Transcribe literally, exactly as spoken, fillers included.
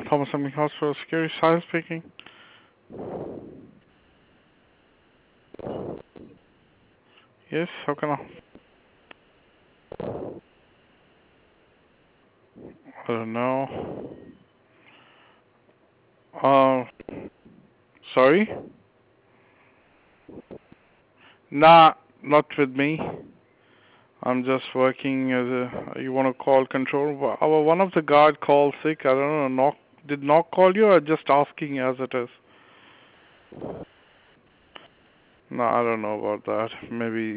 Thomas Emily Hospital Security. Simon speaking. Yes, how can I? I don't know. Uh, sorry? Nah, not with me. I'm just working as a. You want to call control? Our one of the guard called sick. I don't know. Knock did knock call you or just asking as it is? No, I don't know about that. Maybe